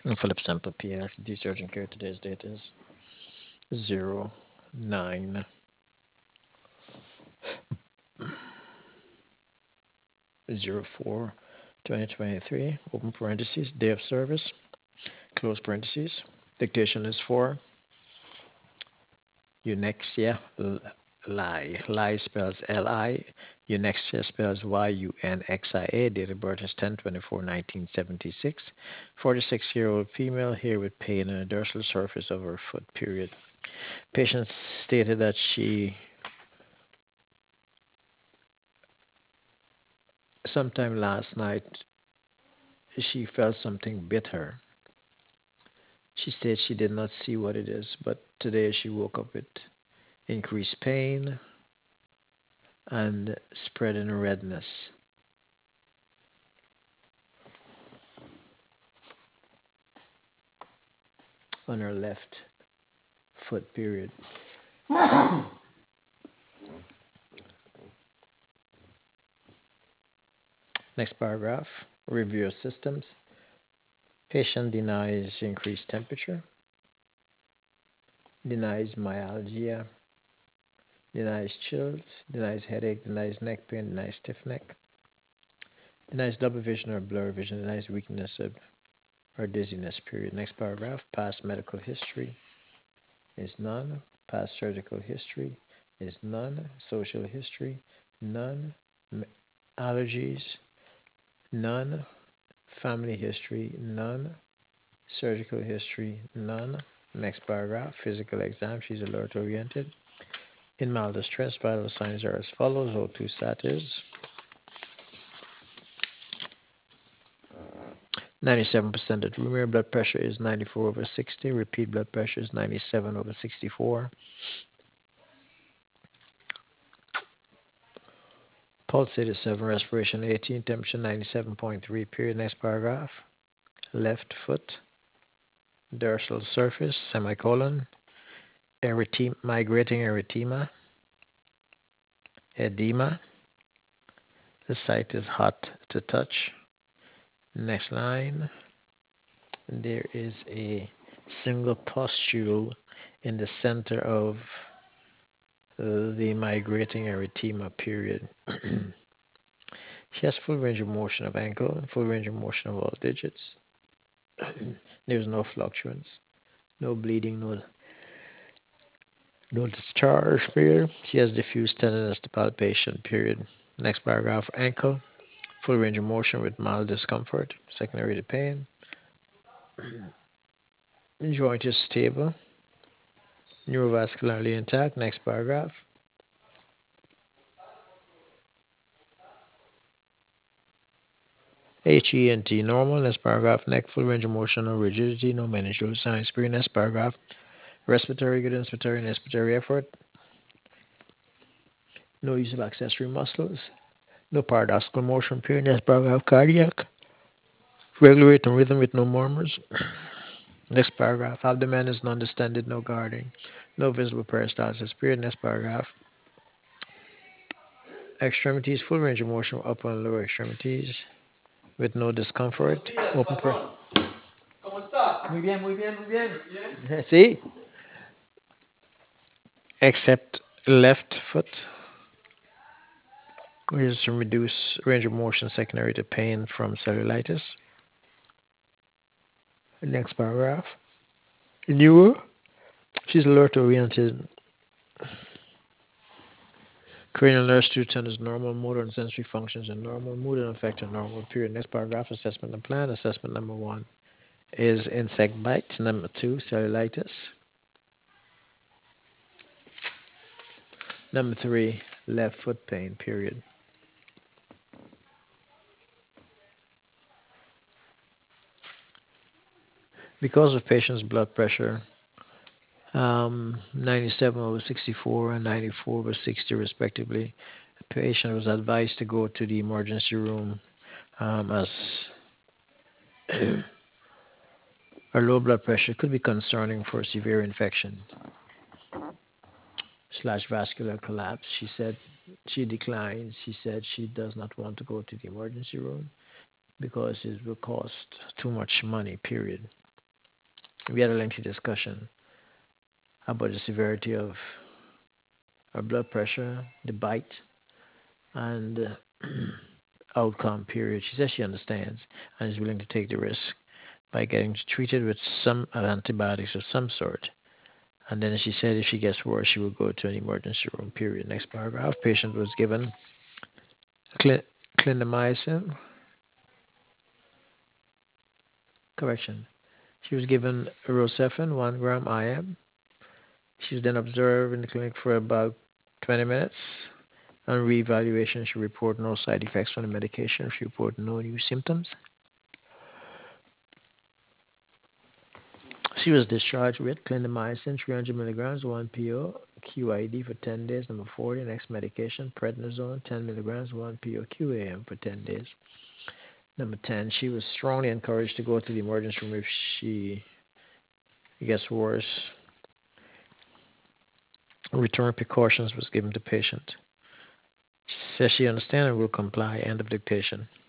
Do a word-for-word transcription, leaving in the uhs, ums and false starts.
Philip Sample P L C D Surgeon Care. Today's date is zero nine zero four twenty twenty-three. Open parentheses. Day of service. Close parentheses. Dictation is for Unexia Lie. Lie spells L I. Unexia spells Y U N X I A. Date of birth is ten twenty-four nineteen seventy-six. forty-six year old female here with pain in the dorsal surface of her foot, period. Patient stated that she, sometime last night, she felt something bit her. She said she did not see what it is, but today she woke up with increased pain and spreading redness on her left foot, period. Next paragraph. Review of systems. Patient denies increased temperature, denies myalgia, denies chills, denies headache, denies neck pain, denies stiff neck, denies double vision or blurry vision, denies weakness or dizziness, period. Next paragraph. Past medical history is none. Past surgical history is none. Social history, none. Allergies, none. Family history, none. Surgical history, none. Next paragraph. Physical exam. She's alert oriented. In mild distress, vital signs are as follows. O two status ninety-seven percent at room air. Blood pressure is ninety-four over sixty. Repeat blood pressure is ninety-seven over sixty-four. Pulse eighty-seven, respiration eighteen, temperature ninety-seven point three, period. Next paragraph. Left foot, dorsal surface, semicolon, erythema, migrating erythema, edema. The site is hot to touch. Next line. There is a single pustule in the center of uh, the migrating erythema, period. She has full range of motion of ankle, full range of motion of all digits. There's no fluctuance, no bleeding, no no discharge, period. She has diffuse tenderness to palpation, period. Next paragraph, ankle, full range of motion with mild discomfort, secondary to pain. Joint is stable, neurovascularly intact. Next paragraph. H E N T normal. Next paragraph. Neck, full range of motion, no rigidity, no meningeal signs, period. Next paragraph. Respiratory, good inspiratory and expiratory effort. No use of accessory muscles. No paradoxical motion, period. Next paragraph. Cardiac, regular rate and rhythm with no murmurs. Next paragraph. Abdomen is non-distended, no guarding. No visible peristalsis, period. Next paragraph. Extremities, full range of motion, upper and lower extremities with no discomfort. Open per. ¿Cómo está? Muy bien, muy bien, muy bien. See? Except left foot, which is to reduce range of motion secondary to pain from cellulitis. Next paragraph. Newer. She's alert oriented. Cranial nerve tone is normal. Motor and sensory functions are normal. Mood and affect are normal. Period. Next paragraph. Assessment and plan. Assessment number one is insect bite. Number two, cellulitis. Number three, left foot pain. Period. Because of patient's blood pressure, um, ninety-seven over sixty-four and ninety-four over sixty respectively, the patient was advised to go to the emergency room um, as her low blood pressure could be concerning for severe infection slash vascular collapse. She said she declines. She said she does not want to go to the emergency room because it will cost too much money, period. We had a lengthy discussion about the severity of her blood pressure, the bite, and uh, outcome period. She says she understands and is willing to take the risk by getting treated with some antibiotics of some sort. And then she said if she gets worse, she will go to an emergency room, period. Next paragraph. Patient was given cl- clindamycin. Correction. She was given Rocephin, one gram I M. She was then observed in the clinic for about twenty minutes. On reevaluation, she reported no side effects from the medication. She reported no new symptoms. She was discharged with clindamycin, three hundred milligrams, one P O, Q I D for ten days. Number forty, next medication, prednisone, ten milligrams, one P O, Q A M for ten days. Number ten, she was strongly encouraged to go to the emergency room if she gets worse. Return precautions was given to patient. She says she understands and will comply. End of dictation.